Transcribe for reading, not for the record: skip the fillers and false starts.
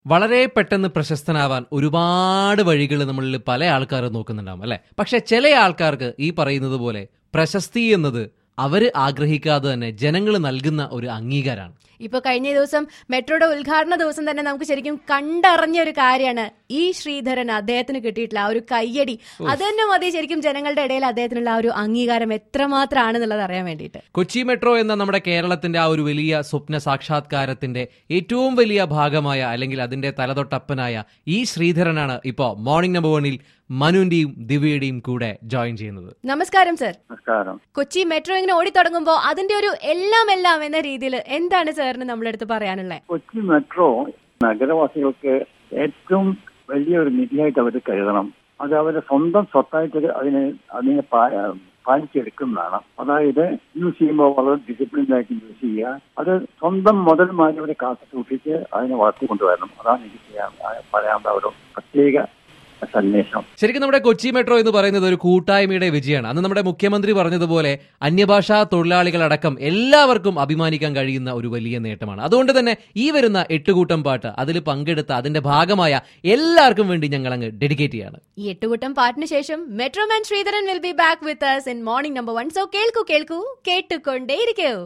വളരെ പെട്ടെന്ന് പ്രശസ്തനാവാൻ ഒരുപാട് വഴികൾ നമ്മളിൽ പല ആൾക്കാരും നോക്കുന്നുണ്ടാവും അല്ലെ. പക്ഷെ ചില ആൾക്കാർക്ക് ഈ പറയുന്നത് പോലെ പ്രശസ്തി എന്നത് അവര് ആഗ്രഹിക്കാതെ തന്നെ ജനങ്ങൾ നൽകുന്ന ഒരു അംഗീകാരമാണ്. ഇപ്പൊ കഴിഞ്ഞ ദിവസം മെട്രോയുടെ ഉദ്ഘാടന ദിവസം തന്നെ നമുക്ക് ശരിക്കും കണ്ടറിഞ്ഞ ഒരു കാര്യമാണ് ഈ ശ്രീധരൻ അദ്ദേഹത്തിന് കിട്ടിയിട്ടുള്ള ആ ഒരു കയ്യടി. അത് തന്നെ മതി ശരിക്കും ജനങ്ങളുടെ ഇടയിൽ അദ്ദേഹത്തിനുള്ള ആ ഒരു അംഗീകാരം എത്രമാത്രമാണെന്നുള്ളത് അറിയാൻ വേണ്ടിയിട്ട്. കൊച്ചി മെട്രോ എന്ന നമ്മുടെ കേരളത്തിന്റെ ആ ഒരു വലിയ സ്വപ്ന സാക്ഷാത്കാരത്തിന്റെ ഏറ്റവും വലിയ ഭാഗമായ അല്ലെങ്കിൽ അതിന്റെ തലതൊട്ടപ്പനായ ഈ ശ്രീധരനാണ് ഇപ്പോ മോർണിംഗ് നമ്പർ 1-ൽ മനുവിന്റെയും ദിവ്യയുടെയും കൂടെ ജോയിൻ ചെയ്യുന്നത്. നമസ്കാരം സർ. നമസ്കാരം. കൊച്ചി മെട്രോ ഇങ്ങനെ ഓടിത്തുടങ്ങുമ്പോ അതിന്റെ ഒരു എല്ലാം എന്ന രീതിയിൽ എന്താണ് സാറിന് നമ്മളെടുത്ത് പറയാനുള്ളത്? കൊച്ചി മെട്രോ നഗരവാസികൾക്ക് ഏറ്റവും വലിയൊരു നിധിയായിട്ട് അവർ കരുതണം. അത് അവരുടെ സ്വന്തം സ്വത്തായിട്ട് അതിനെ പാലിച്ചെടുക്കുന്നതാണ്. അതായത് യൂസ് ചെയ്യുമ്പോൾ വളരെ ഡിസിപ്ലിൻഡായിട്ട് യൂസ് ചെയ്യുക. അത് സ്വന്തം മുതൽമാരി അവരെ കാത്തു സൂക്ഷിച്ച് അതിനെ വളർത്തിക്കൊണ്ടുവരണം. അതാണ് എനിക്ക് പറയാനുള്ള ഒരു പ്രത്യേക സന്ദേശം. ശരിക്കും നമ്മുടെ കൊച്ചി മെട്രോ എന്ന് പറയുന്നത് ഒരു കൂട്ടായ്മയുടെ വിജയമാണ്. അന്ന് നമ്മുടെ മുഖ്യമന്ത്രി പറഞ്ഞതുപോലെ അന്യഭാഷാ തൊഴിലാളികളടക്കം എല്ലാവർക്കും അഭിമാനിക്കാൻ കഴിയുന്ന ഒരു വലിയ നേട്ടമാണ്. അതുകൊണ്ട് തന്നെ ഈ വരുന്ന 8 കൂട്ടം പാട്ട് അതിൽ പങ്കെടുത്ത അതിന്റെ ഭാഗമായ എല്ലാവർക്കും വേണ്ടി ഞങ്ങൾ അങ്ങ് ഡെഡിക്കേറ്റ് ചെയ്യാണ്. ഈ 8 കൂട്ടം പാട്ടിന് ശേഷം metro man Sreedharan will be back with us in morning number 1. So കേൾക്കൂ കേട്ടുകൊണ്ടേയിരിക്കൂ.